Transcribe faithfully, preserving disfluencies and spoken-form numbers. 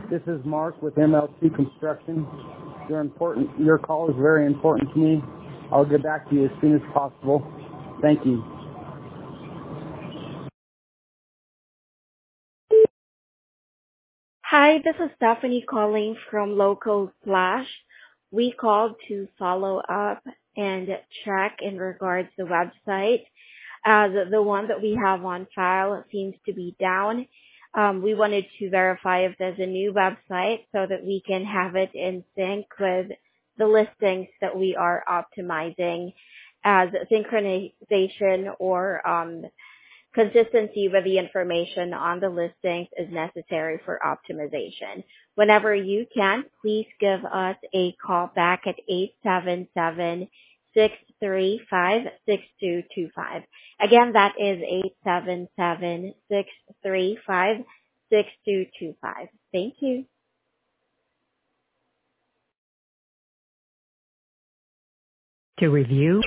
This is Mark with M L C Construction. Your important, your call is very important to me. I'll get back to you as soon as possible. Thank you. Hi, this is Stephanie calling from Local Flash. We called to follow up and check in regards to the website, as the one that we have on file seems to be down. Um, we wanted to verify if there's a new website so that we can have it in sync with the listings that we are optimizing, as synchronization or um, consistency with the information on the listings is necessary for optimization. Whenever you can, please give us a call back at eight seven seven, six three five, six two two five. Again, that is eight seven seven, six three five, six two two five. Thank you. To review